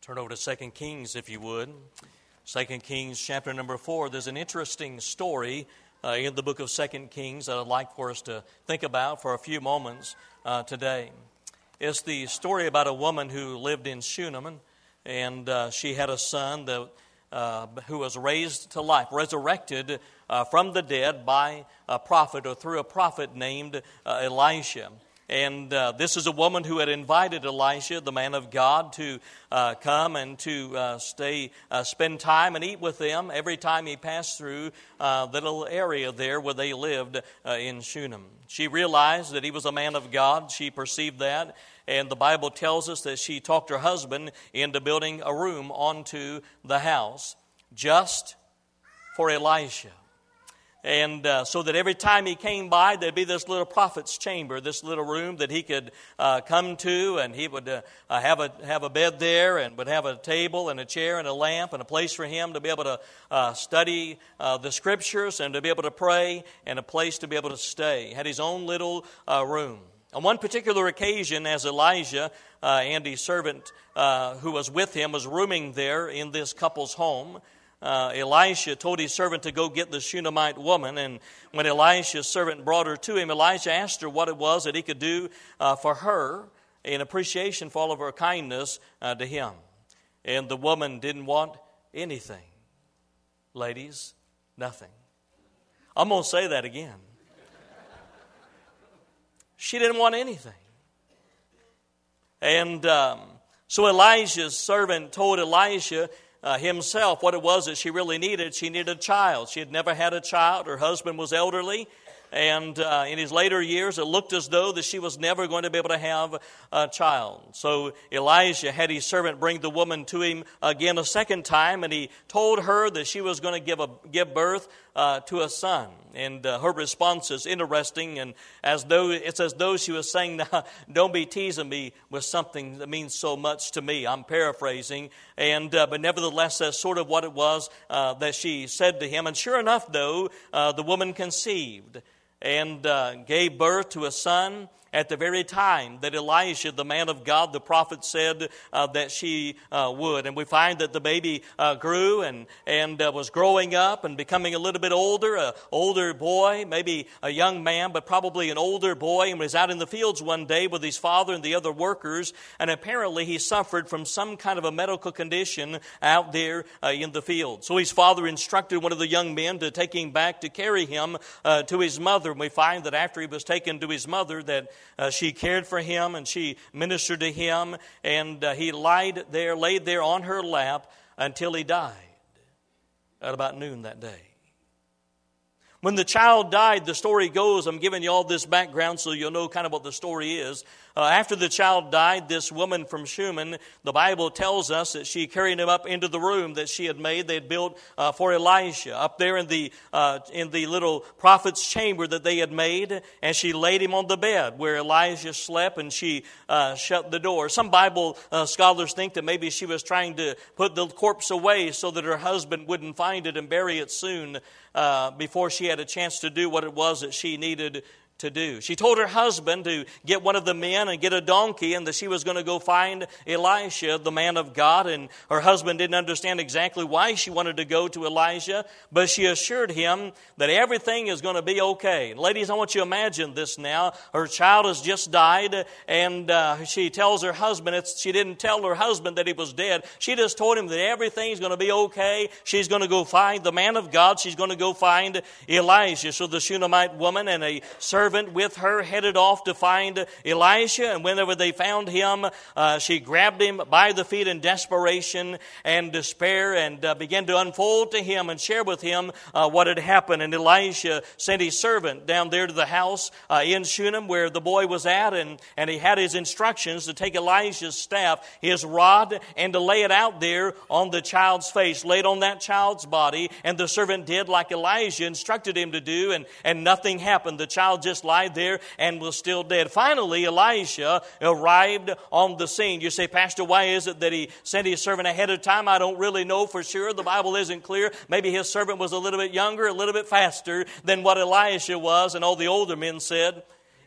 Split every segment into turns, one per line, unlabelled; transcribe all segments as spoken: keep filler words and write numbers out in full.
Turn over to Second Kings, if you would. Second Kings, chapter number four. There's an interesting story uh, in the book of Second Kings that I'd like for us to think about for a few moments uh, today. It's the story about a woman who lived in Shunem, and uh, she had a son that, uh, who was raised to life, resurrected uh, from the dead by a prophet or through a prophet named uh, Elisha. And uh, this is a woman who had invited Elisha, the man of God, to uh, come and to uh, stay, uh, spend time and eat with them every time he passed through uh, the little area there where they lived uh, in Shunem. She realized that he was a man of God. She perceived that. And the Bible tells us that she talked her husband into building a room onto the house just for Elisha. And uh, so that every time he came by, there'd be this little prophet's chamber, this little room that he could uh, come to, and he would uh, uh, have a have a bed there, and would have a table and a chair and a lamp and a place for him to be able to uh, study uh, the Scriptures and to be able to pray, and a place to be able to stay. He had his own little uh, room. On one particular occasion, as Elijah uh, and his servant uh, who was with him was rooming there in this couple's home, Uh, Elisha told his servant to go get the Shunammite woman, and when Elisha's servant brought her to him, Elisha asked her what it was that he could do uh, for her in appreciation for all of her kindness uh, to him. And the woman didn't want anything. Ladies, nothing. I'm going to say that again. She didn't want anything. And um, so Elijah's servant told Elisha Uh, himself what it was that she really needed. She needed a child. She had never had a child. Her husband was elderly. And uh, in his later years, it looked as though that she was never going to be able to have a child. So Elijah had his servant bring the woman to him again a second time, and he told her that she was going to give a give birth uh, to a son. And uh, her response is interesting, and as though it's as though she was saying, "Don't be teasing me with something that means so much to me." I'm paraphrasing, and uh, but nevertheless, that's sort of what it was uh, that she said to him. And sure enough, though, uh, the woman conceived and uh, gave birth to a son at the very time that Elisha, the man of God, the prophet, said uh, that she uh, would. And we find that the baby uh, grew and, and uh, was growing up and becoming a little bit older, an older boy, maybe a young man, but probably an older boy, and was out in the fields one day with his father and the other workers, and apparently he suffered from some kind of a medical condition out there uh, in the field. So his father instructed one of the young men to take him back to carry him uh, to his mother. And we find that after he was taken to his mother, that Uh, she cared for him and she ministered to him, and uh, he lied there, laid there on her lap until he died at about noon that day. When the child died, the story goes, I'm giving you all this background so you'll know kind of what the story is. Uh, after the child died, this woman from Shunem, the Bible tells us that she carried him up into the room that she had made, they had built uh, for Elisha, up there in the uh, in the little prophet's chamber that they had made, and she laid him on the bed where Elijah slept, and she uh, shut the door. Some Bible uh, scholars think that maybe she was trying to put the corpse away so that her husband wouldn't find it and bury it soon uh, before she had a chance to do what it was that she needed to do. She told her husband to get one of the men and get a donkey, and that she was going to go find Elisha, the man of God. And her husband didn't understand exactly why she wanted to go to Elijah, but she assured him that everything is going to be okay. And ladies, I want you to imagine this now. Her child has just died, and uh, she tells her husband, it's, she didn't tell her husband that he was dead. She just told him that everything's going to be okay. She's going to go find the man of God. She's going to go find Elijah. So the Shunammite woman and a servant with her headed off to find Elisha, and whenever they found him, uh, she grabbed him by the feet in desperation and despair, and uh, began to unfold to him and share with him uh, what had happened. And Elisha sent his servant down there to the house uh, in Shunem where the boy was at, and, and he had his instructions to take Elisha's staff, his rod, and to lay it out there on the child's face, laid on that child's body. And the servant did like Elijah instructed him to do, and, and nothing happened. The child just lied there and was still dead. Finally, Elisha arrived on the scene. You say, Pastor, why is it that he sent his servant ahead of time? I don't really know for sure. The Bible isn't clear. Maybe his servant was a little bit younger, a little bit faster than what Elisha was. And all the older men said,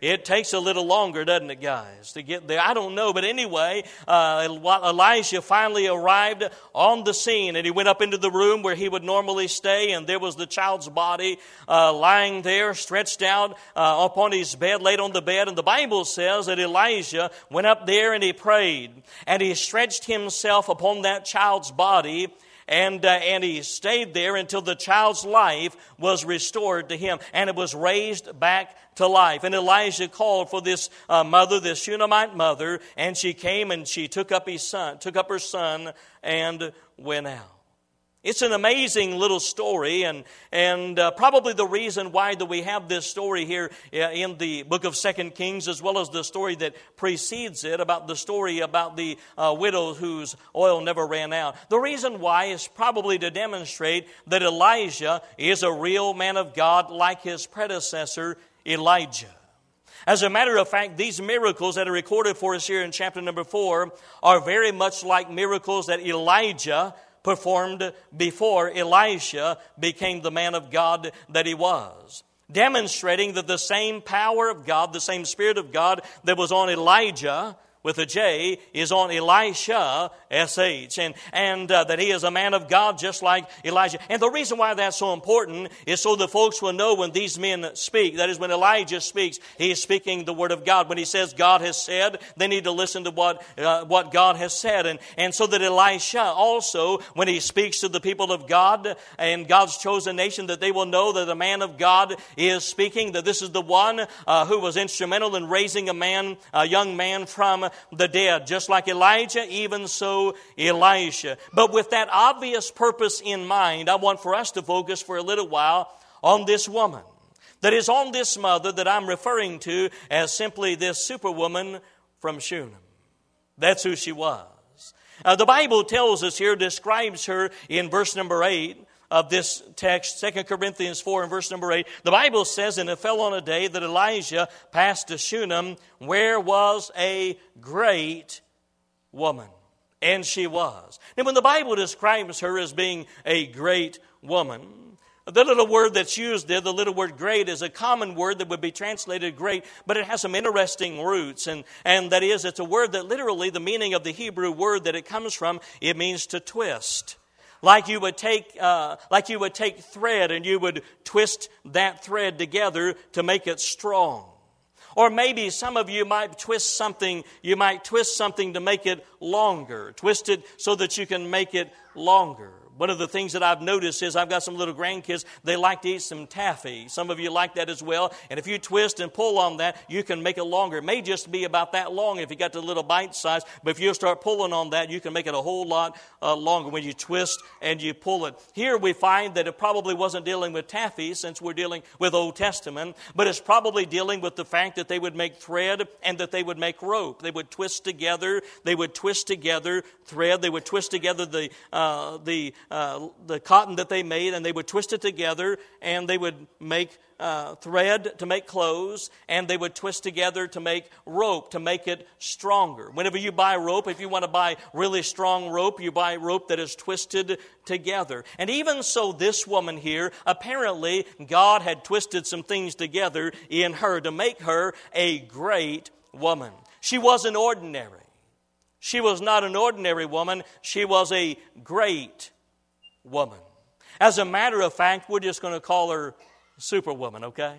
It takes a little longer, doesn't it, guys, to get there? I don't know, but anyway, uh, Elijah finally arrived on the scene, and he went up into the room where he would normally stay, and there was the child's body uh, lying there, stretched out uh, upon his bed, laid on the bed. And the Bible says that Elijah went up there and he prayed, and he stretched himself upon that child's body, And, uh, and he stayed there until the child's life was restored to him, and it was raised back to life. And Elijah called for this uh, mother, this Shunammite mother, and she came and she took up his son, took up her son, and went out. It's an amazing little story, and and uh, probably the reason why that we have this story here in the book of Second Kings, as well as the story that precedes it, about the story about the uh, widow whose oil never ran out. The reason why is probably to demonstrate that Elijah is a real man of God like his predecessor, Elijah. As a matter of fact, these miracles that are recorded for us here in chapter number four are very much like miracles that Elijah performed before Elisha became the man of God that he was, demonstrating that the same power of God, the same Spirit of God that was on Elijah with a J is on Elisha, S H, and, and uh, that he is a man of God just like Elijah. And the reason why that's so important is so the folks will know when these men speak, that is when Elijah speaks, he is speaking the Word of God. When he says God has said, they need to listen to what uh, what God has said. And, and so that Elisha also, when he speaks to the people of God and God's chosen nation, that they will know that the man of God is speaking, that this is the one uh, who was instrumental in raising a man, a young man from the dead, just like Elijah, even so Elisha. But with that obvious purpose in mind, I want for us to focus for a little while on this woman. That is on this mother that I'm referring to as simply this superwoman from Shunem. That's who she was. Uh, the Bible tells us here, describes her in verse number eight of this text, Second Corinthians four and verse number eight. The Bible says, and it fell on a day that Elijah passed to Shunem, where was a great woman. And she was. And when the Bible describes her as being a great woman, the little word that's used there, the little word great, is a common word that would be translated great, but it has some interesting roots. And, and that is, it's a word that literally, the meaning of the Hebrew word that it comes from, it means to twist. Like you would take, uh, like you would take thread and you would twist that thread together to make it strong. Or maybe some of you might twist something, you might twist something to make it longer. Twist it so that you can make it longer. One of the things that I've noticed is I've got some little grandkids, they like to eat some taffy. Some of you like that as well. And if you twist and pull on that, you can make it longer. It may just be about that long if you got the little bite size. But if you start pulling on that, you can make it a whole lot uh, longer when you twist and you pull it. Here we find that it probably wasn't dealing with taffy since we're dealing with Old Testament. But it's probably dealing with the fact that they would make thread and that they would make rope. They would twist together. They would twist together thread. They would twist together the uh, the Uh, the cotton that they made, and they would twist it together, and they would make uh, thread to make clothes, and they would twist together to make rope, to make it stronger. Whenever you buy rope, if you want to buy really strong rope, you buy rope that is twisted together. And even so, this woman here, apparently God had twisted some things together in her to make her a great woman. She wasn't ordinary. She was not an ordinary woman. She was a great woman. As a matter of fact, we're just going to call her Superwoman, okay?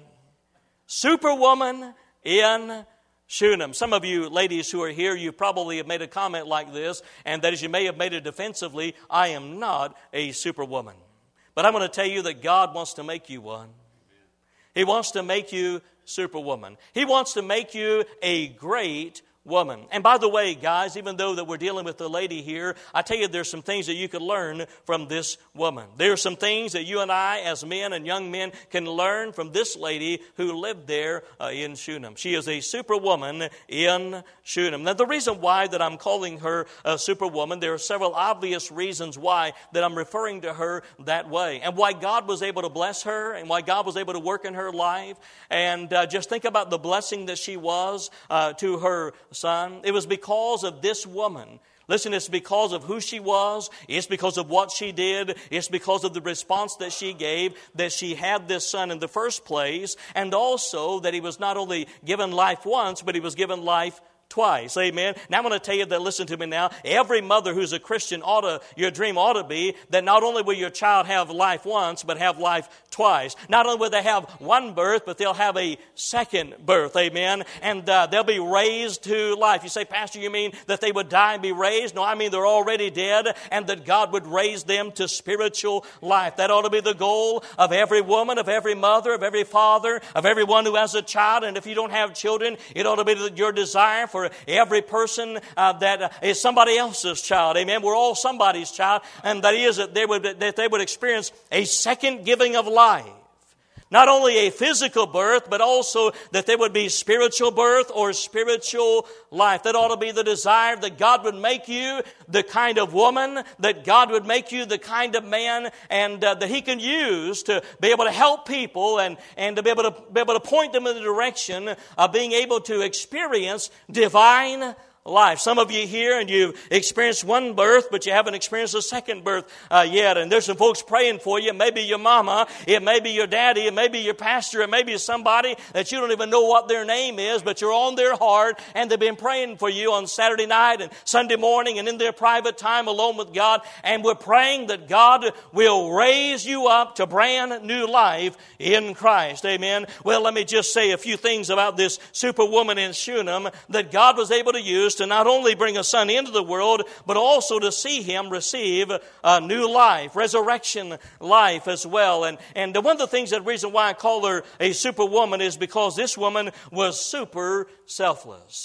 Superwoman in Shunem. Some of you ladies who are here, you probably have made a comment like this, and that is, you may have made it defensively, I am not a superwoman. But I'm going to tell you that God wants to make you one. He wants to make you Superwoman. He wants to make you a great woman. And by the way, guys, even though that we're dealing with the lady here, I tell you there's some things that you could learn from this woman. There are some things that you and I as men and young men can learn from this lady who lived there uh, in Shunem. She is a superwoman in Shunem. Now, the reason why that I'm calling her a superwoman, there are several obvious reasons why that I'm referring to her that way, and why God was able to bless her, and why God was able to work in her life. And uh, just think about the blessing that she was uh, to her son. It was because of this woman Listen, it's because of who she was. It's because of what she did. It's because of the response that she gave that she had this son in the first place. And also that he was not only given life once, but he was given life twice. Amen. Now I'm going to tell you that, listen to me now, every mother who's a Christian ought to, your dream ought to be that not only will your child have life once, but have life twice. Not only will they have one birth, but they'll have a second birth. Amen. And uh, they'll be raised to life. You say, Pastor, you mean that they would die and be raised? No, I mean they're already dead and that God would raise them to spiritual life. That ought to be the goal of every woman, of every mother, of every father, of everyone who has a child. And if you don't have children, it ought to be your desire for every person uh, that uh, is somebody else's child. Amen. We're all somebody's child. And that is that they would, that they would experience a second giving of life. Not only a physical birth, but also that there would be spiritual birth or spiritual life. That ought to be the desire that God would make you the kind of woman, that God would make you the kind of man, and uh, that He can use to be able to help people and, and to be able to be able to point them in the direction of being able to experience divine life. Some of you here and you've experienced one birth, but you haven't experienced a second birth uh, yet. And there's some folks praying for you. It may be your mama, it may be your daddy, it may be your pastor, it may be somebody that you don't even know what their name is, but you're on their heart and they've been praying for you on Saturday night and Sunday morning and in their private time alone with God. And we're praying that God will raise you up to brand new life in Christ. Amen. Well, let me just say a few things about this superwoman in Shunem that God was able to use to not only bring a son into the world, but also to see him receive a new life, resurrection life as well. And, and one of the things, that reason why I call her a superwoman is because this woman was super selfless.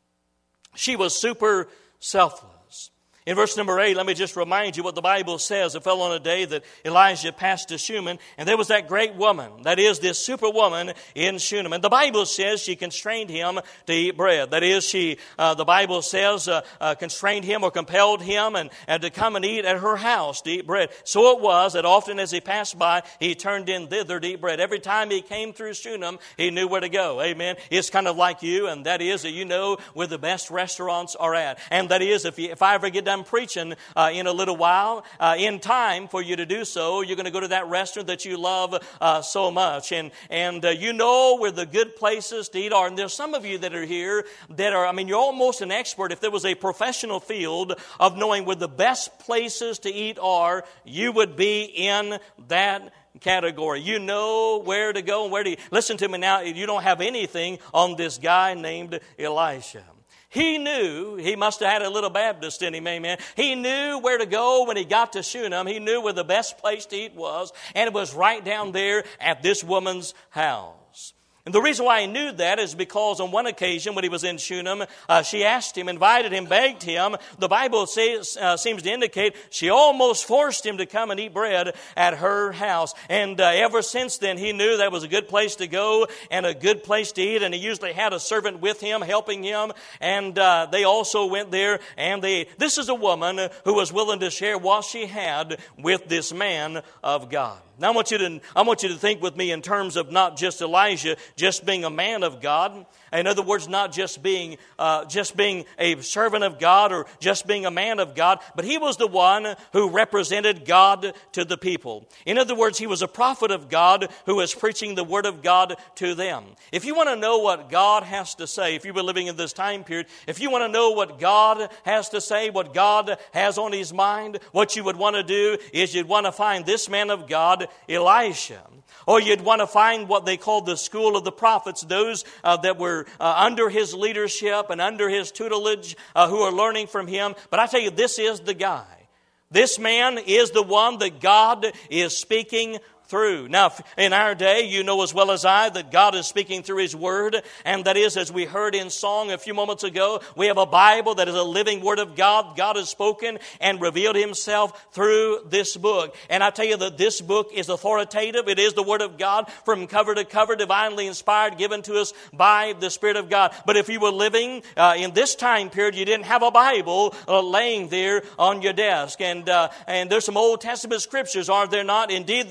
She was super selfless. In verse number eight, let me just remind you what the Bible says. It fell on a day that Elijah passed to Shunem, and there was that great woman, that is, this superwoman in Shunem. And the Bible says she constrained him to eat bread. That is, she, uh, the Bible says, uh, uh, constrained him or compelled him and, and to come and eat at her house to eat bread. So it was that often as he passed by, he turned in thither to eat bread. Every time he came through Shunem, he knew where to go. Amen. It's kind of like you, and that is that you know where the best restaurants are at. And that is, if, you, if I ever get done I'm preaching uh, in a little while, uh, in time for you to do so, you're going to go to that restaurant that you love uh, so much. And and uh, you know where the good places to eat are. And there's some of you that are here that are, I mean, you're almost an expert. If there was a professional field of knowing where the best places to eat are, you would be in that category. You know where to go and where to eat. Listen to me now. You don't have anything on this guy named Elisha. He knew, he must have had a little Baptist in him, amen. He knew where to go when he got to Shunem. He knew where the best place to eat was, and it was right down there at this woman's house. And the reason why he knew that is because on one occasion when he was in Shunem, uh, she asked him, invited him, begged him. The Bible says, uh, seems to indicate she almost forced him to come and eat bread at her house. And uh, ever since then, he knew that was a good place to go and a good place to eat. And he usually had a servant with him, helping him. And uh, they also went there and they, this is a woman who was willing to share what she had with this man of God. Now I want you to I want you to think with me in terms of not just Elijah just being a man of God. In other words, not just being uh, just being a servant of God or just being a man of God, but he was the one who represented God to the people. In other words, he was a prophet of God who was preaching the word of God to them. If you want to know what God has to say, if you were living in this time period, if you want to know what God has to say, what God has on his mind, what you would want to do is you'd want to find this man of God, Elisha. Or you'd want to find what they called the school of the prophets, those uh, that were uh, under his leadership and under his tutelage uh, who are learning from him. But I tell you, this is the guy. This man is the one that God is speaking through. Now, in our day, you know as well as I that God is speaking through His Word, and that is, as we heard in song a few moments ago, we have a Bible that is a living Word of God. God has spoken and revealed Himself through this book. And I tell you that this book is authoritative. It is the Word of God from cover to cover, divinely inspired, given to us by the Spirit of God. But if you were living uh, in this time period, you didn't have a Bible uh, laying there on your desk. And, uh, and there's some Old Testament scriptures, are there not? Indeed there are.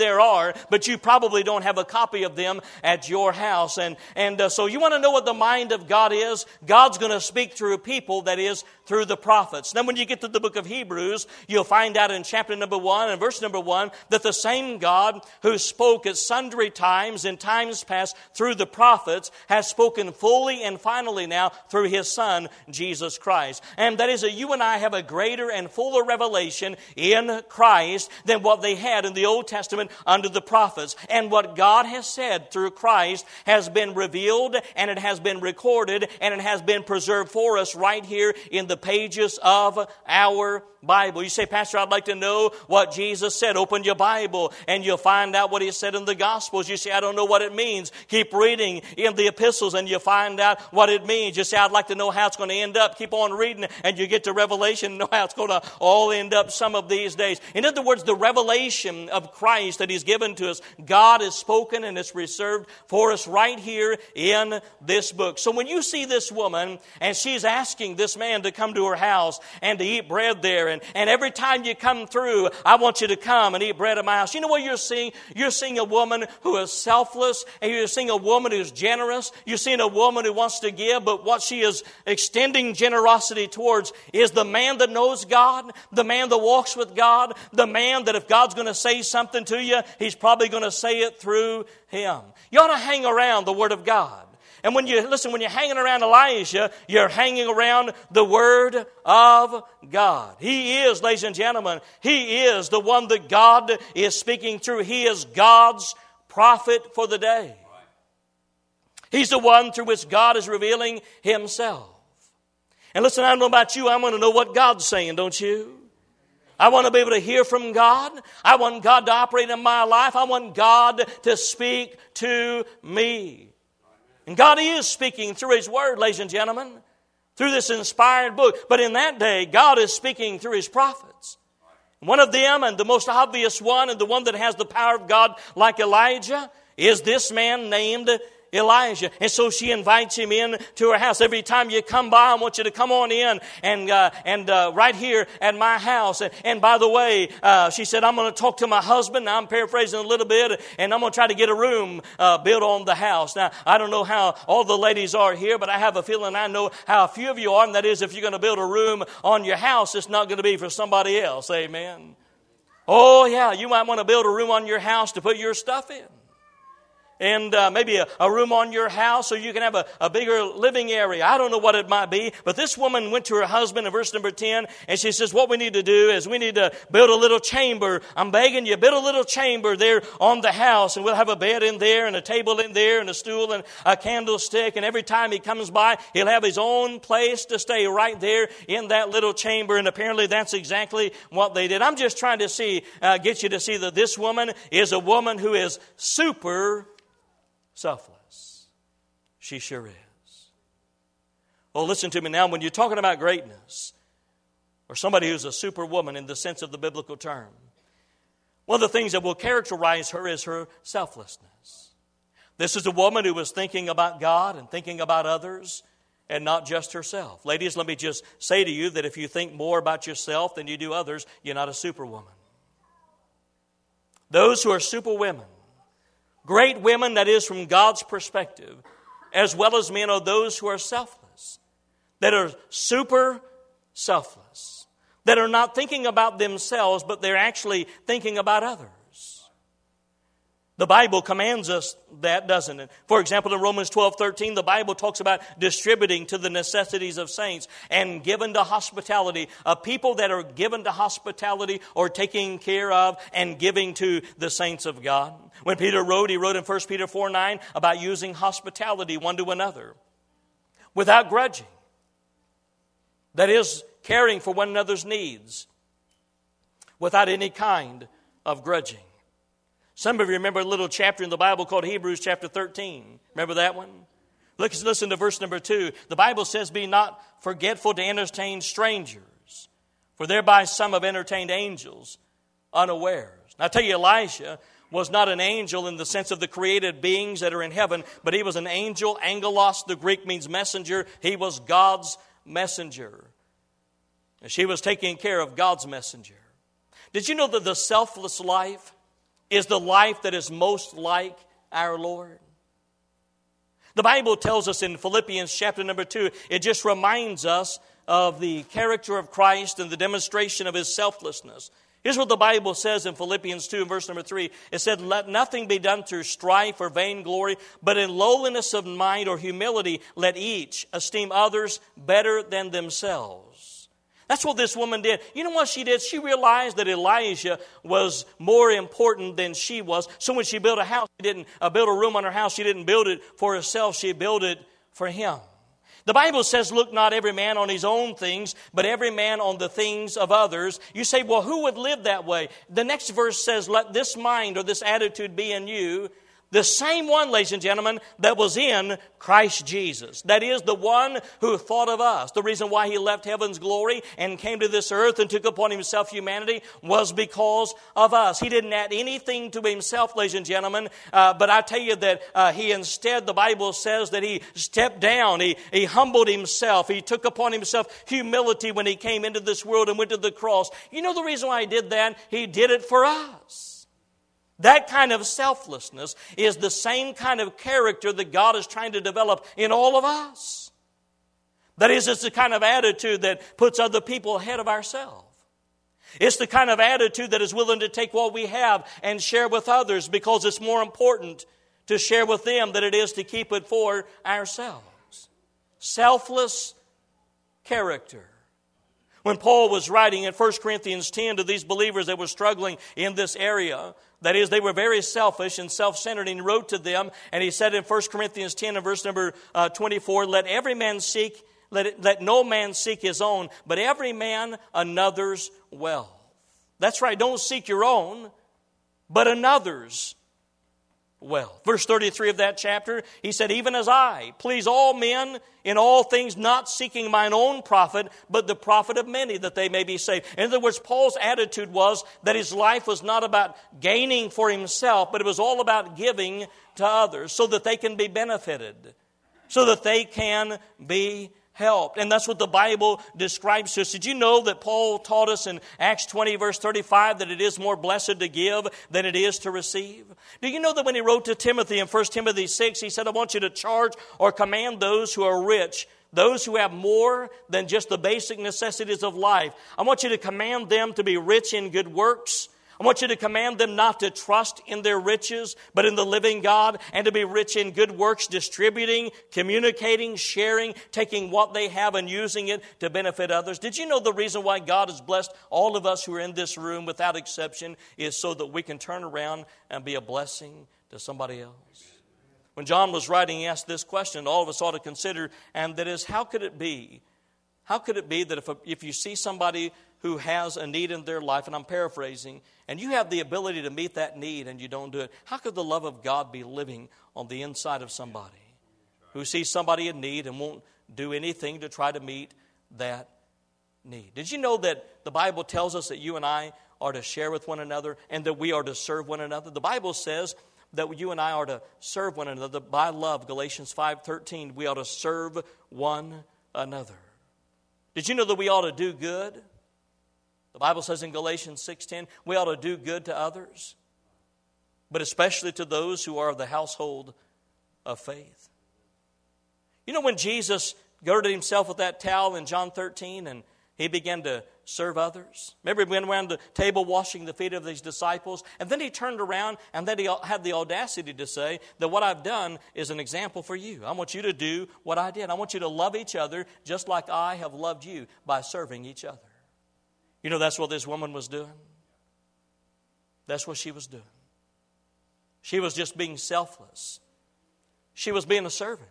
are, but you probably don't have a copy of them at your house. And, and uh, so you want to know what the mind of God is? God's going to speak through people, that is, through the prophets. Then when you get to the book of Hebrews, you'll find out in chapter number one and verse number one that the same God who spoke at sundry times in times past through the prophets has spoken fully and finally now through His Son, Jesus Christ. And that is that you and I have a greater and fuller revelation in Christ than what they had in the Old Testament under the prophets. And what God has said through Christ has been revealed, and it has been recorded, and it has been preserved for us right here in the pages of our Bible. You say, Pastor, I'd like to know what Jesus said. Open your Bible and you'll find out what He said in the Gospels. You say, I don't know what it means. Keep reading in the epistles and you'll find out what it means. You say, I'd like to know how it's going to end up. Keep on reading and you get to Revelation and know how it's going to all end up some of these days. In other words, the revelation of Christ that He's given to us, God has spoken and it's reserved for us right here in this book. So when you see this woman and she's asking this man to come to her house and to eat bread there, And, and every time you come through, I want you to come and eat bread at my house. You know what you're seeing? You're seeing a woman who is selfless, and you're seeing a woman who's generous. You're seeing a woman who wants to give, but what she is extending generosity towards is the man that knows God, the man that walks with God, the man that if God's going to say something to you, He's probably going to say it through him. You ought to hang around the Word of God. And when you, listen, when you're hanging around Elijah, you're hanging around the Word of God. He is, ladies and gentlemen, He is the one that God is speaking through. He is God's prophet for the day. He's the one through which God is revealing Himself. And listen, I don't know about you, I want to know what God's saying, don't you? I want to be able to hear from God. I want God to operate in my life. I want God to speak to me. And God is speaking through His Word, ladies and gentlemen, through this inspired book. But in that day, God is speaking through His prophets. One of them, and the most obvious one, and the one that has the power of God like Elijah, is this man named Elijah. And so she invites him in to her house. Every time you come by, I want you to come on in and uh, and uh, right here at my house. And, and by the way, uh, she said, I'm going to talk to my husband. Now I'm paraphrasing a little bit, and I'm going to try to get a room uh, built on the house. Now, I don't know how all the ladies are here, but I have a feeling I know how a few of you are, and that is if you're going to build a room on your house, it's not going to be for somebody else. Amen. Oh, yeah, you might want to build a room on your house to put your stuff in. And uh, maybe a, a room on your house so you can have a, a bigger living area. I don't know what it might be. But this woman went to her husband in verse number ten, and she says, what we need to do is we need to build a little chamber. I'm begging you, build a little chamber there on the house, and we'll have a bed in there and a table in there and a stool and a candlestick. And every time he comes by, he'll have his own place to stay right there in that little chamber. And apparently that's exactly what they did. I'm just trying to see, uh, get you to see that this woman is a woman who is super selfless. She sure is. Well, listen to me now. When you're talking about greatness, or somebody who's a superwoman in the sense of the biblical term, one of the things that will characterize her is her selflessness. This is a woman who was thinking about God and thinking about others and not just herself. Ladies, let me just say to you that if you think more about yourself than you do others, you're not a superwoman. Those who are superwomen, great women, that is from God's perspective, as well as men, are those who are selfless, that are super selfless, that are not thinking about themselves, but they're actually thinking about others. The Bible commands us that, doesn't it? For example, in Romans twelve thirteen, the Bible talks about distributing to the necessities of saints and given to hospitality. A people that are given to hospitality or taking care of and giving to the saints of God. When Peter wrote, he wrote in First Peter four nine about using hospitality one to another without grudging. That is, caring for one another's needs without any kind of grudging. Some of you remember a little chapter in the Bible called Hebrews chapter thirteen. Remember that one? Look, listen to verse number two. The Bible says, be not forgetful to entertain strangers, for thereby some have entertained angels unawares. Now I tell you, Elisha was not an angel in the sense of the created beings that are in heaven, but he was an angel. Angelos, the Greek, means messenger. He was God's messenger. And she was taking care of God's messenger. Did you know that the selfless life is the life that is most like our Lord? The Bible tells us in Philippians chapter number two, it just reminds us of the character of Christ and the demonstration of His selflessness. Here's what the Bible says in Philippians two, verse number three. It said, "Let nothing be done through strife or vainglory, but in lowliness of mind or humility, let each esteem others better than themselves." That's what this woman did. You know what she did? She realized that Elijah was more important than she was. So when she built a house, she didn't uh, build a room on her house. She didn't build it for herself. She built it for him. The Bible says, "Look not every man on his own things, but every man on the things of others." You say, well, who would live that way? The next verse says, "Let this mind or this attitude be in you, the same one, ladies and gentlemen, that was in Christ Jesus." That is, the one who thought of us. The reason why He left heaven's glory and came to this earth and took upon Himself humanity was because of us. He didn't add anything to Himself, ladies and gentlemen. Uh, but I tell you that uh, He instead, the Bible says that He stepped down. He, he humbled Himself. He took upon Himself humility when He came into this world and went to the cross. You know the reason why He did that? He did it for us. That kind of selflessness is the same kind of character that God is trying to develop in all of us. That is, it's the kind of attitude that puts other people ahead of ourselves. It's the kind of attitude that is willing to take what we have and share with others because it's more important to share with them than it is to keep it for ourselves. Selfless character. When Paul was writing in First Corinthians ten to these believers that were struggling in this area, that is, they were very selfish and self-centered, and he wrote to them, and he said in First Corinthians ten and verse number uh, twenty-four, "Let every man seek, let, it, let no man seek his own, but every man another's wealth." That's right, don't seek your own, but another's wealth. Verse thirty-three of that chapter, he said, "Even as I please all men in all things, not seeking mine own profit, but the profit of many, that they may be saved." In other words, Paul's attitude was that his life was not about gaining for himself, but it was all about giving to others so that they can be benefited, so that they can be helped. And that's what the Bible describes to us. Did you know that Paul taught us in Acts twenty, verse thirty-five, that it is more blessed to give than it is to receive? Do you know that when he wrote to Timothy in First Timothy six, he said, "I want you to charge or command those who are rich, those who have more than just the basic necessities of life. I want you to command them to be rich in good works. I want you to command them not to trust in their riches, but in the living God, and to be rich in good works, distributing, communicating, sharing, taking what they have and using it to benefit others." Did you know the reason why God has blessed all of us who are in this room without exception is so that we can turn around and be a blessing to somebody else? When John was writing, he asked this question all of us ought to consider, and that is, how could it be? How could it be that if, a, if you see somebody who has a need in their life, and I'm paraphrasing, and you have the ability to meet that need and you don't do it, how could the love of God be living on the inside of somebody who sees somebody in need and won't do anything to try to meet that need? Did you know that the Bible tells us that you and I are to share with one another and that we are to serve one another? The Bible says that you and I are to serve one another by love. Galatians five thirteen, we ought to serve one another. Did you know that we ought to do good? The Bible says in Galatians six ten, we ought to do good to others, but especially to those who are of the household of faith. You know, when Jesus girded himself with that towel in John thirteen and he began to serve others. Remember, he went around the table washing the feet of these disciples, and then he turned around and then he had the audacity to say that what I've done is an example for you. I want you to do what I did. I want you to love each other just like I have loved you by serving each other. You know, that's what this woman was doing. That's what she was doing. She was just being selfless. She was being a servant.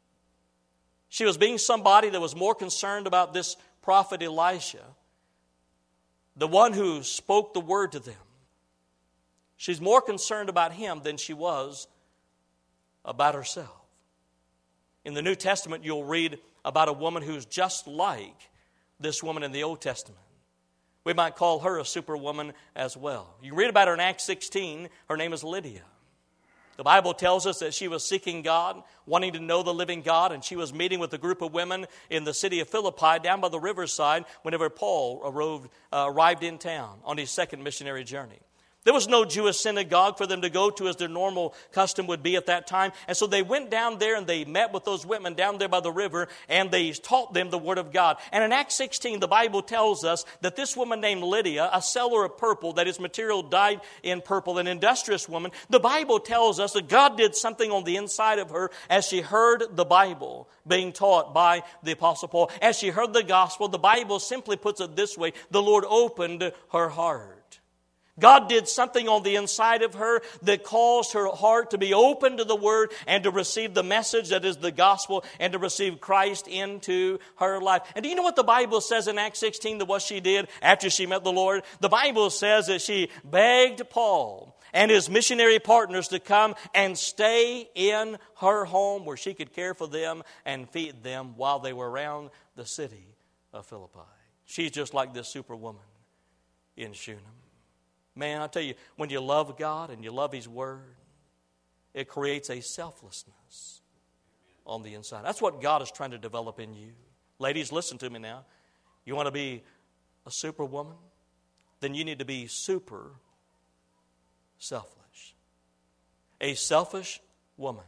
She was being somebody that was more concerned about this prophet Elisha, the one who spoke the word to them. She's more concerned about him than she was about herself. In the New Testament, you'll read about a woman who's just like this woman in the Old Testament. We might call her a superwoman as well. You read about her in Acts sixteen. Her name is Lydia. The Bible tells us that she was seeking God, wanting to know the living God, and she was meeting with a group of women in the city of Philippi down by the riverside whenever Paul arrived, uh, arrived in town on his second missionary journey. There was no Jewish synagogue for them to go to as their normal custom would be at that time. And so they went down there and they met with those women down there by the river and they taught them the Word of God. And in Acts sixteen, the Bible tells us that this woman named Lydia, a seller of purple, that is material dyed in purple, an industrious woman, the Bible tells us that God did something on the inside of her as she heard the Bible being taught by the Apostle Paul. As she heard the gospel, the Bible simply puts it this way: the Lord opened her heart. God did something on the inside of her that caused her heart to be open to the Word and to receive the message that is the gospel and to receive Christ into her life. And do you know what the Bible says in Acts sixteen that what she did after she met the Lord? The Bible says that she begged Paul and his missionary partners to come and stay in her home where she could care for them and feed them while they were around the city of Philippi. She's just like this superwoman in Shunem. Man, I tell you, when you love God and you love His Word, it creates a selflessness on the inside. That's what God is trying to develop in you. Ladies, listen to me now. You want to be a superwoman? Then you need to be super selfish. A selfish woman,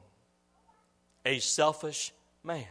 a selfish man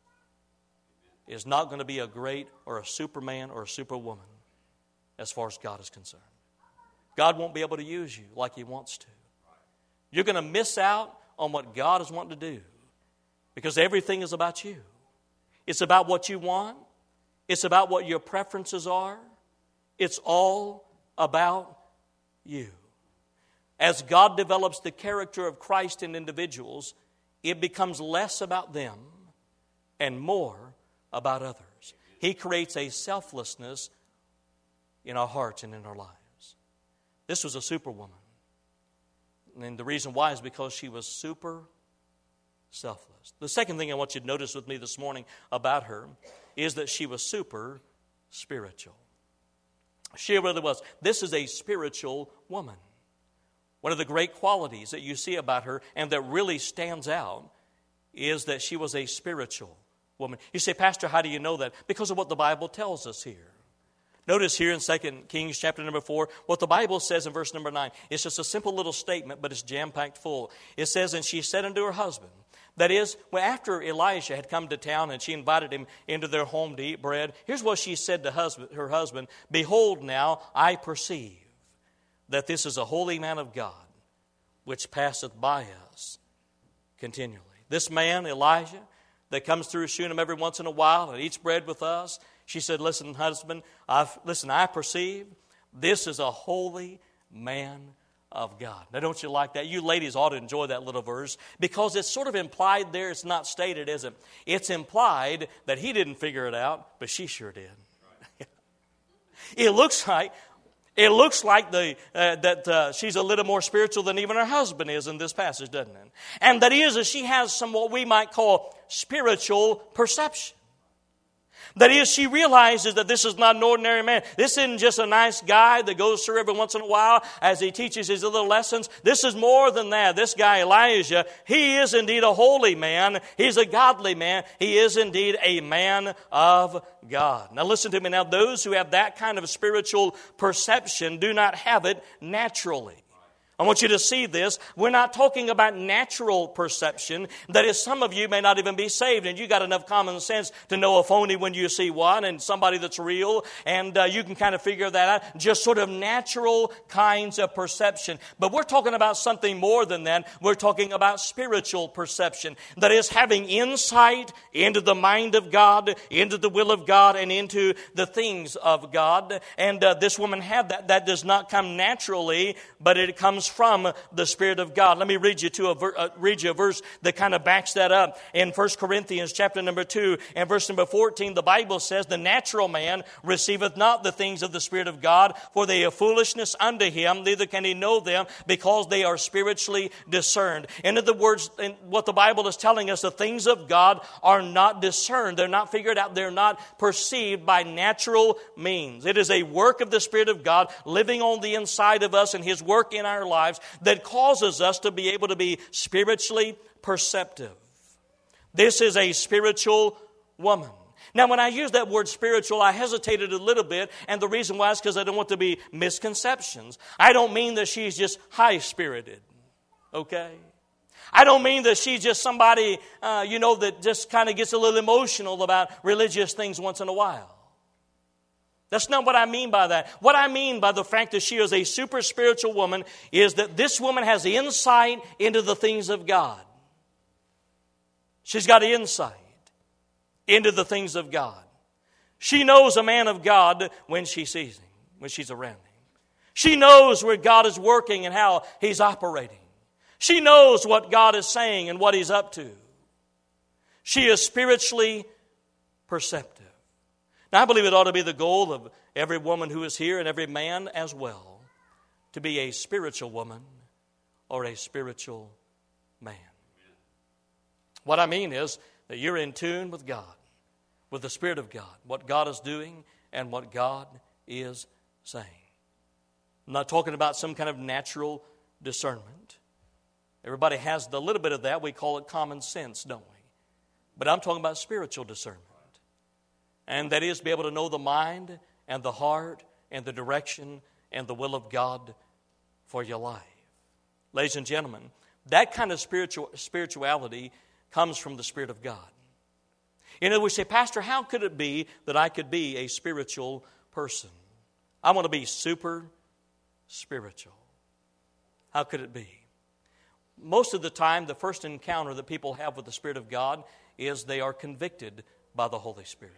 is not going to be a great or a superman or a superwoman as far as God is concerned. God won't be able to use you like He wants to. You're going to miss out on what God is wanting to do because everything is about you. It's about what you want. It's about what your preferences are. It's all about you. As God develops the character of Christ in individuals, it becomes less about them and more about others. He creates a selflessness in our hearts and in our lives. This was a superwoman. And the reason why is because she was super selfless. The second thing I want you to notice with me this morning about her is that she was super spiritual. She really was. This is a spiritual woman. One of the great qualities that you see about her and that really stands out is that she was a spiritual woman. You say, Pastor, how do you know that? Because of what the Bible tells us here. Notice here in Second Kings chapter number four, what the Bible says in verse number nine. It's just a simple little statement, but it's jam-packed full. It says, and she said unto her husband, that is, well, after Elisha had come to town and she invited him into their home to eat bread, here's what she said to husband, her husband, behold now, I perceive that this is a holy man of God, which passeth by us continually. This man, Elijah, that comes through Shunem every once in a while and eats bread with us, she said, listen, husband, I've, listen, I perceive this is a holy man of God. Now, don't you like that? You ladies ought to enjoy that little verse because it's sort of implied there. It's not stated, is it? It's implied that he didn't figure it out, but she sure did. Right. It looks like it looks like the uh, that uh, she's a little more spiritual than even her husband is in this passage, doesn't it? And that is that she has some what we might call spiritual perception. That is, she realizes that this is not an ordinary man. This isn't just a nice guy that goes through every once in a while as he teaches his little lessons. This is more than that. This guy, Elijah, he is indeed a holy man. He's a godly man. He is indeed a man of God. Now listen to me now. Those who have that kind of spiritual perception do not have it naturally. I want you to see this. We're not talking about natural perception. That is, some of you may not even be saved, and you got enough common sense to know a phony when you see one and somebody that's real, and uh, you can kind of figure that out. Just sort of natural kinds of perception. But we're talking about something more than that. We're talking about spiritual perception. That is, having insight into the mind of God, into the will of God, and into the things of God. And uh, this woman had that. That does not come naturally, but it comes from the Spirit of God. Let me read you to a ver- uh, read you a verse that kind of backs that up. In First Corinthians chapter number two and verse number fourteen, the Bible says, the natural man receiveth not the things of the Spirit of God, for they are foolishness unto him, neither can he know them, because they are spiritually discerned. In other words, in what the Bible is telling us, the things of God are not discerned. They're not figured out. They're not perceived by natural means. It is a work of the Spirit of God living on the inside of us and His work in our lives that causes us to be able to be spiritually perceptive. This is a spiritual woman. Now, when I use that word spiritual, I hesitated a little bit, and the reason why is because I don't want there to be misconceptions. I don't mean that she's just high-spirited, okay? I don't mean that she's just somebody, uh, you know, that just kind of gets a little emotional about religious things once in a while. That's not what I mean by that. What I mean by the fact that she is a super spiritual woman is that this woman has insight into the things of God. She's got insight into the things of God. She knows a man of God when she sees him, when she's around him. She knows where God is working and how He's operating. She knows what God is saying and what He's up to. She is spiritually perceptive. Now, I believe it ought to be the goal of every woman who is here and every man as well to be a spiritual woman or a spiritual man. What I mean is that you're in tune with God, with the Spirit of God, what God is doing and what God is saying. I'm not talking about some kind of natural discernment. Everybody has the little bit of that. We call it common sense, don't we? But I'm talking about spiritual discernment. And that is to be able to know the mind and the heart and the direction and the will of God for your life. Ladies and gentlemen, that kind of spiritual spirituality comes from the Spirit of God. You know, we say, Pastor, how could it be that I could be a spiritual person? I want to be super spiritual. How could it be? Most of the time, the first encounter that people have with the Spirit of God is they are convicted by the Holy Spirit.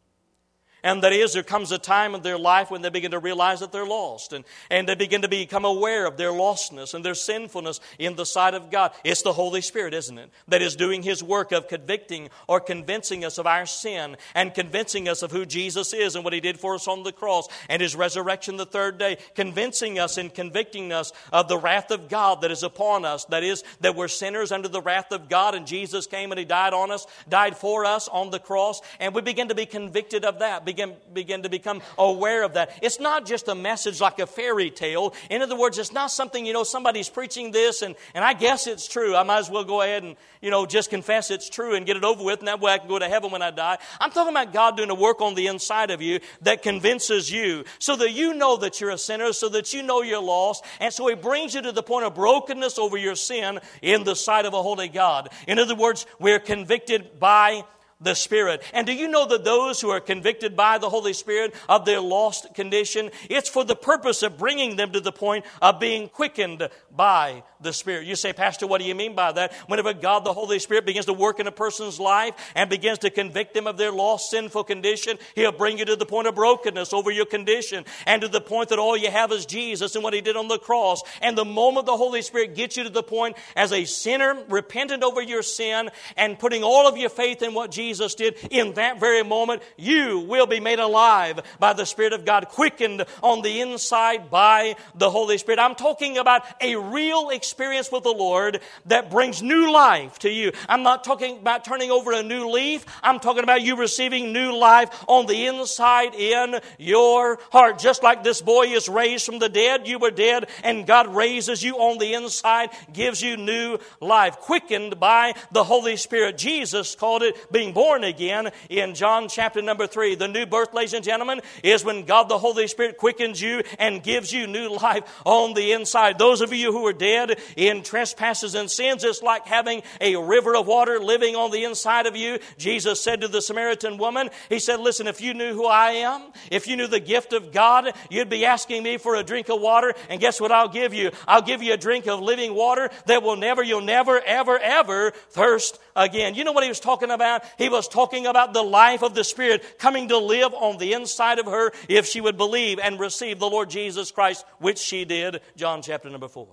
And that is, there comes a time in their life when they begin to realize that they're lost. And, and they begin to become aware of their lostness and their sinfulness in the sight of God. It's the Holy Spirit, isn't it? That is doing His work of convicting or convincing us of our sin and convincing us of who Jesus is and what He did for us on the cross and His resurrection the third day. Convincing us and convicting us of the wrath of God that is upon us. That is, that we're sinners under the wrath of God, and Jesus came and He died on us, died for us on the cross. And we begin to be convicted of that. Begin, begin to become aware of that. It's not just a message like a fairy tale. In other words, it's not something, you know, somebody's preaching this and, and I guess it's true. I might as well go ahead and, you know, just confess it's true and get it over with, and that way I can go to heaven when I die. I'm talking about God doing a work on the inside of you that convinces you so that you know that you're a sinner, so that you know you're lost, and so He brings you to the point of brokenness over your sin in the sight of a holy God. In other words, we're convicted by the Spirit. And do you know that those who are convicted by the Holy Spirit of their lost condition, it's for the purpose of bringing them to the point of being quickened by the Spirit. You say, Pastor, what do you mean by that? Whenever God, the Holy Spirit, begins to work in a person's life and begins to convict them of their lost, sinful condition, He'll bring you to the point of brokenness over your condition and to the point that all you have is Jesus and what He did on the cross. And the moment the Holy Spirit gets you to the point as a sinner, repentant over your sin and putting all of your faith in what Jesus Jesus did, in that very moment, you will be made alive by the Spirit of God, quickened on the inside by the Holy Spirit. I'm talking about a real experience with the Lord that brings new life to you. I'm not talking about turning over a new leaf. I'm talking about you receiving new life on the inside in your heart. Just like this boy is raised from the dead, you were dead, and God raises you on the inside, gives you new life, quickened by the Holy Spirit. Jesus called it being born again in John chapter number three. The new birth, ladies and gentlemen, is when God the Holy Spirit quickens you and gives you new life on the inside. Those of you who are dead in trespasses and sins, it's like having a river of water living on the inside of you. Jesus said to the Samaritan woman, He said, listen, if you knew who I am, if you knew the gift of God, you'd be asking me for a drink of water, and guess what I'll give you? I'll give you a drink of living water that will never, you'll never, ever, ever thirst again. You know what He was talking about? He was talking about the life of the Spirit coming to live on the inside of her if she would believe and receive the Lord Jesus Christ, which she did, John chapter number four.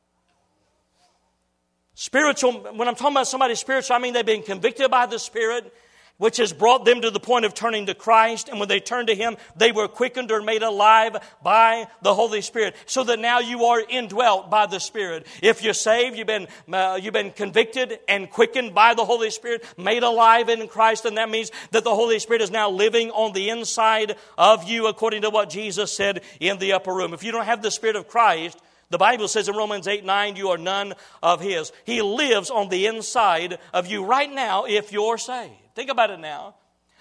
Spiritual, when I'm talking about somebody spiritual, I mean they've been convicted by the Spirit, which has brought them to the point of turning to Christ. And when they turned to Him, they were quickened or made alive by the Holy Spirit. So that now you are indwelt by the Spirit. If you're saved, you've been, uh, you've been convicted and quickened by the Holy Spirit, made alive in Christ. And that means that the Holy Spirit is now living on the inside of you, according to what Jesus said in the upper room. If you don't have the Spirit of Christ, the Bible says in Romans eight nine, you are none of His. He lives on the inside of you right now if you're saved. Think about it now.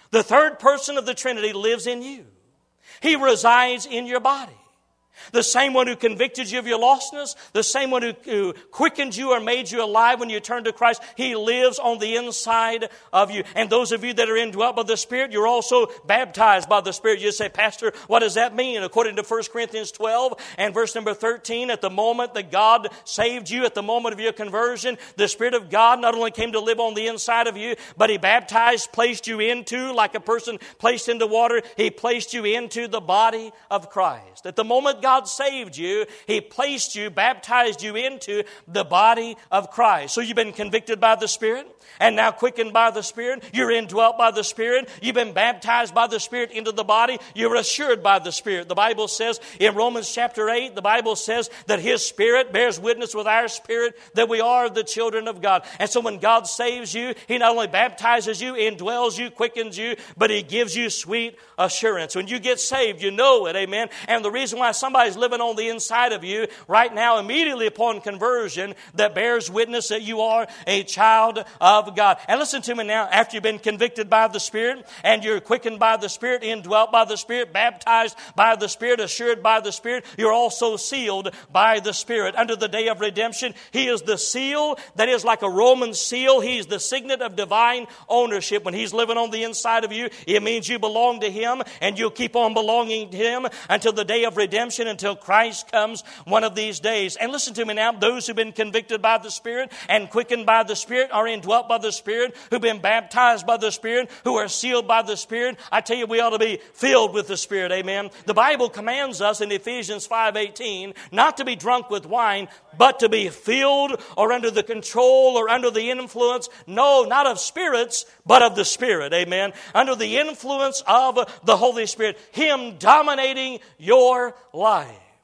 The third person of the Trinity lives in you. He resides in your body. The same one who convicted you of your lostness, the same one who, who quickened you or made you alive when you turned to Christ, He lives on the inside of you. And those of you that are indwelt by the Spirit, you're also baptized by the Spirit. You say, Pastor, what does that mean? According to First Corinthians twelve and verse number thirteen, at the moment that God saved you, at the moment of your conversion, the Spirit of God not only came to live on the inside of you, but He baptized, placed you into, like a person placed into water, He placed you into the body of Christ. At the moment God saved you, He placed you, baptized you into the body of Christ. So you've been convicted by the Spirit and now quickened by the Spirit. You're indwelt by the Spirit. You've been baptized by the Spirit into the body. You're assured by the Spirit. The Bible says in Romans chapter eight, the Bible says that His Spirit bears witness with our spirit that we are the children of God. And so when God saves you, He not only baptizes you, indwells you, quickens you, but He gives you sweet assurance. When you get saved, you know it, amen. And the reason why somebody Somebody's living on the inside of you right now, immediately upon conversion, that bears witness that you are a child of God. And listen to me now, after you've been convicted by the Spirit, and you're quickened by the Spirit, indwelt by the Spirit, baptized by the Spirit, assured by the Spirit, you're also sealed by the Spirit. Under the day of redemption, He is the seal that is like a Roman seal. He's the signet of divine ownership. When He's living on the inside of you, it means you belong to Him, and you'll keep on belonging to Him until the day of redemption, until Christ comes one of these days. And listen to me now, those who've been convicted by the Spirit and quickened by the Spirit, are indwelt by the Spirit, who've been baptized by the Spirit, who are sealed by the Spirit, I tell you, we ought to be filled with the Spirit, amen. The Bible commands us in Ephesians five eighteen not to be drunk with wine, but to be filled or under the control or under the influence, no, not of spirits, but of the Spirit, amen. Under the influence of the Holy Spirit, Him dominating your life.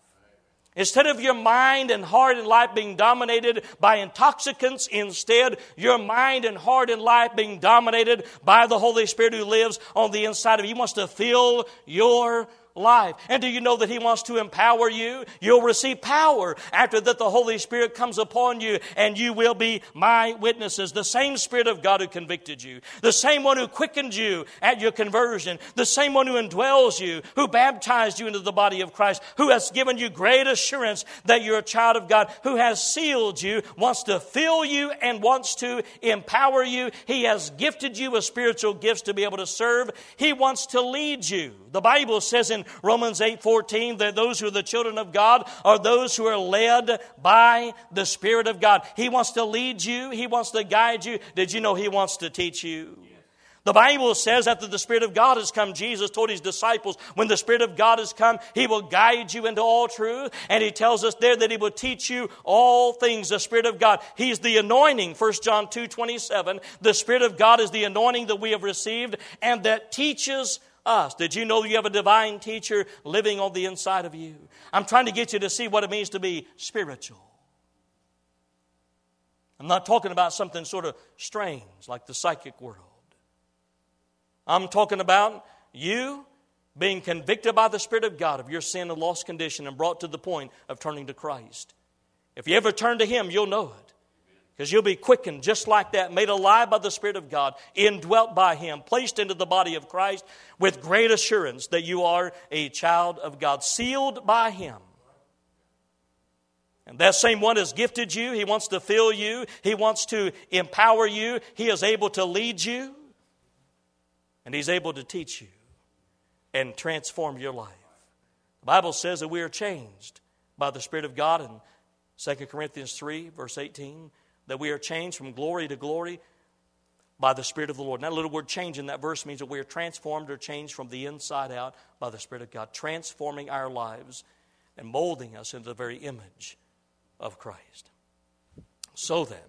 Instead of your mind and heart and life being dominated by intoxicants, instead, your mind and heart and life being dominated by the Holy Spirit who lives on the inside of you. He wants to fill your life. And do you know that He wants to empower you? You'll receive power after that the Holy Spirit comes upon you, and you will be my witnesses. The same Spirit of God who convicted you, the same one who quickened you at your conversion, the same one who indwells you, who baptized you into the body of Christ, who has given you great assurance that you're a child of God, who has sealed you, wants to fill you and wants to empower you. He has gifted you with spiritual gifts to be able to serve. He wants to lead you. The Bible says in Romans eight fourteen that those who are the children of God are those who are led by the Spirit of God. He wants to lead you. He wants to guide you. Did you know He wants to teach you? The Bible says after the Spirit of God has come, Jesus told His disciples, when the Spirit of God has come, He will guide you into all truth. And He tells us there that He will teach you all things. The Spirit of God, He's the anointing. First John two twenty-seven. The Spirit of God is the anointing that we have received and that teaches us. Did you know you have a divine teacher living on the inside of you? I'm trying to get you to see what it means to be spiritual. I'm not talking about something sort of strange like the psychic world. I'm talking about you being convicted by the Spirit of God of your sin and lost condition and brought to the point of turning to Christ. If you ever turn to Him, you'll know it. Because you'll be quickened just like that, made alive by the Spirit of God, indwelt by Him, placed into the body of Christ with great assurance that you are a child of God, sealed by Him. And that same one has gifted you. He wants to fill you. He wants to empower you. He is able to lead you. And He's able to teach you and transform your life. The Bible says that we are changed by the Spirit of God in Second Corinthians three, verse eighteen. That we are changed from glory to glory by the Spirit of the Lord. Now, that little word change in that verse means that we are transformed or changed from the inside out by the Spirit of God, transforming our lives and molding us into the very image of Christ. So then,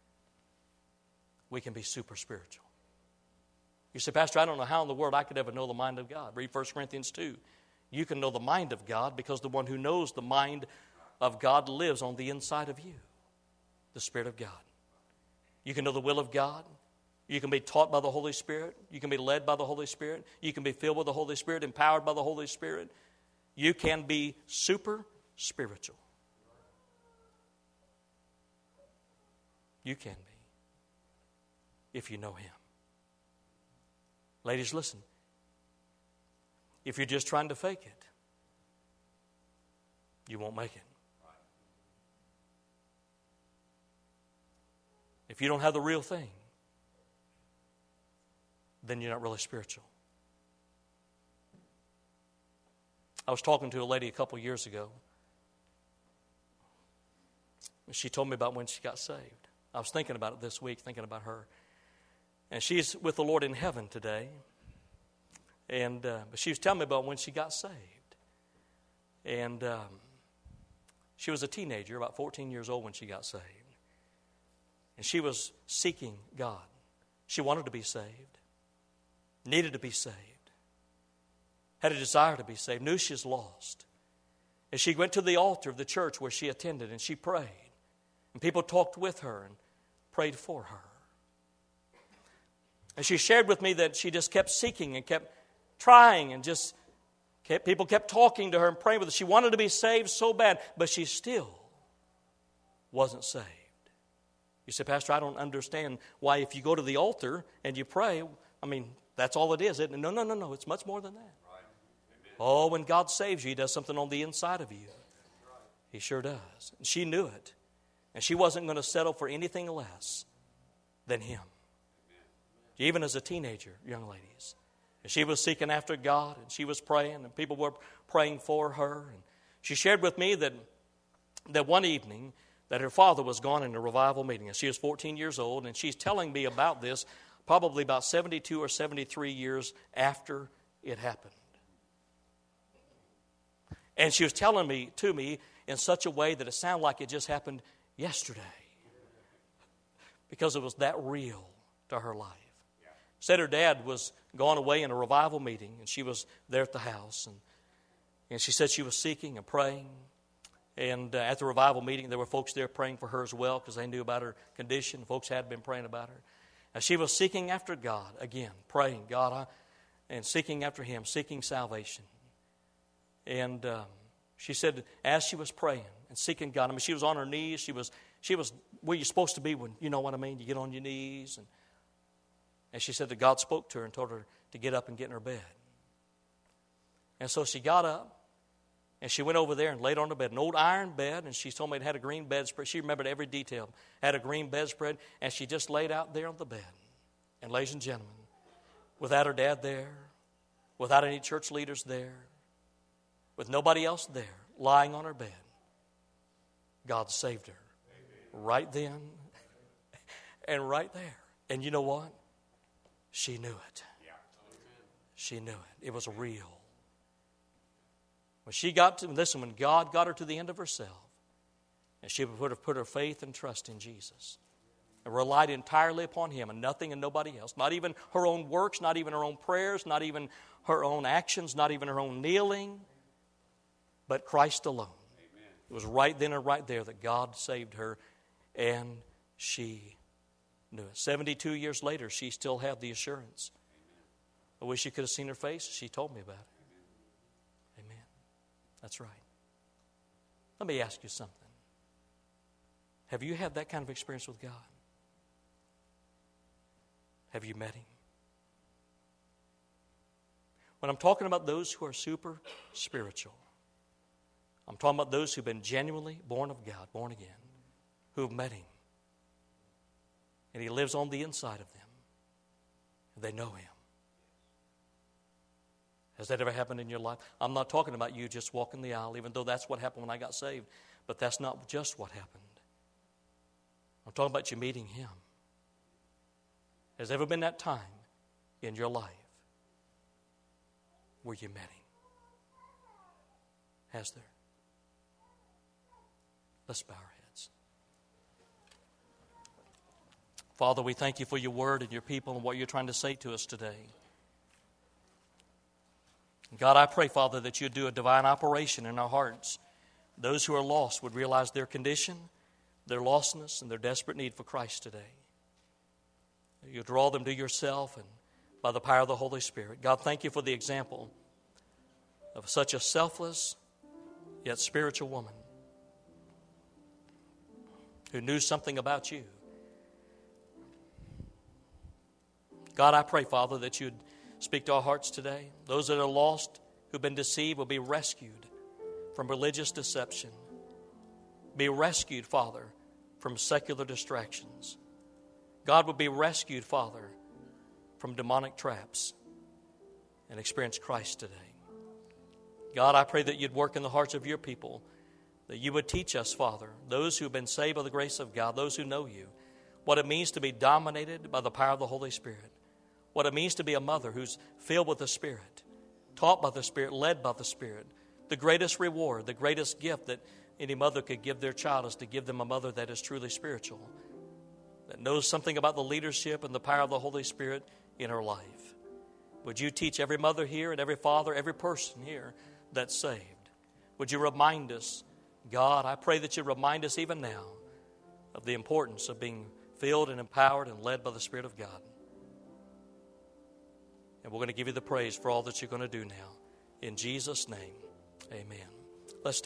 we can be super spiritual. You say, Pastor, I don't know how in the world I could ever know the mind of God. Read First Corinthians two. You can know the mind of God because the one who knows the mind of God lives on the inside of you. The Spirit of God. You can know the will of God. You can be taught by the Holy Spirit. You can be led by the Holy Spirit. You can be filled with the Holy Spirit, empowered by the Holy Spirit. You can be super spiritual. You can be, if you know Him. Ladies, listen. If you're just trying to fake it, you won't make it. If you don't have the real thing, then you're not really spiritual. I was talking to a lady a couple years ago. She told me about when she got saved. I was thinking about it this week, thinking about her. And she's with the Lord in heaven today. And uh, but she was telling me about when she got saved. And um, she was a teenager, about fourteen years old when she got saved. And she was seeking God. She wanted to be saved, needed to be saved, had a desire to be saved, knew she was lost. And she went to the altar of the church where she attended, and she prayed. And people talked with her and prayed for her. And she shared with me that she just kept seeking and kept trying, and just kept, people kept talking to her and praying with her. She wanted to be saved so bad, but she still wasn't saved. You say, Pastor, I don't understand why if you go to the altar and you pray, I mean, that's all it is, isn't it? No, no, no, no. It's much more than that. Right. Oh, when God saves you, He does something on the inside of you. Right. He sure does. And she knew it. And she wasn't going to settle for anything less than Him. Amen. Even as a teenager, young ladies. And she was seeking after God, and she was praying, and people were praying for her. And she shared with me that, that one evening that her father was gone in a revival meeting. And she was fourteen years old, and she's telling me about this probably about seventy-two or seventy-three years after it happened. And she was telling me to me in such a way that it sounded like it just happened yesterday, because it was that real to her life. Said her dad was gone away in a revival meeting, and she was there at the house. And, and she said she was seeking and praying. And uh, at the revival meeting, there were folks there praying for her as well, because they knew about her condition. Folks had been praying about her. And she was seeking after God, again, praying, God, I, and seeking after Him, seeking salvation. And um, she said, as she was praying and seeking God, I mean, she was on her knees. She was, she was where you're supposed to be when, you know what I mean, you get on your knees. And, and she said that God spoke to her and told her to get up and get in her bed. And so she got up, and she went over there and laid on the bed, an old iron bed, and she told me it had a green bedspread. She remembered every detail. Had a green bedspread, and she just laid out there on the bed. And ladies and gentlemen, without her dad there, without any church leaders there, with nobody else there, lying on her bed, God saved her. Amen. Right then and right there. And you know what? She knew it. Yeah. She knew it. It was real. When she got to, listen, when God got her to the end of herself, and she would have put her faith and trust in Jesus, and relied entirely upon Him and nothing and nobody else, not even her own works, not even her own prayers, not even her own actions, not even her own kneeling, but Christ alone. Amen. It was right then and right there that God saved her, and she knew it. seventy-two years later, she still had the assurance. Amen. I wish you could have seen her face. She told me about it. That's right. Let me ask you something. Have you had that kind of experience with God? Have you met Him? When I'm talking about those who are super spiritual, I'm talking about those who've been genuinely born of God, born again, who have met Him. And He lives on the inside of them. And they know Him. Has that ever happened in your life? I'm not talking about you just walking the aisle, even though that's what happened when I got saved. But that's not just what happened. I'm talking about you meeting Him. Has there ever been that time in your life where you met Him? Has there? Let's bow our heads. Father, we thank You for Your word and Your people and what You're trying to say to us today. God, I pray, Father, that You'd do a divine operation in our hearts. Those who are lost would realize their condition, their lostness, and their desperate need for Christ today. You draw them to Yourself and by the power of the Holy Spirit. God, thank You for the example of such a selfless yet spiritual woman who knew something about You. God, I pray, Father, that You'd Speak to our hearts today. Those that are lost, who've been deceived, will be rescued from religious deception. Be rescued, Father, from secular distractions. God would be rescued, Father, from demonic traps and experience Christ today. God, I pray that you'd work in the hearts of your people, that you would teach us, Father, those who have been saved by the grace of God, those who know you, what it means to be dominated by the power of the Holy Spirit, what it means to be a mother who's filled with the Spirit, taught by the Spirit, led by the Spirit. The greatest reward, the greatest gift that any mother could give their child is to give them a mother that is truly spiritual, that knows something about the leadership and the power of the Holy Spirit in her life. Would you teach every mother here and every father, every person here that's saved? Would you remind us, God, I pray that you remind us even now of the importance of being filled and empowered and led by the Spirit of God. And we're going to give you the praise for all that you're going to do now. In Jesus' name, amen.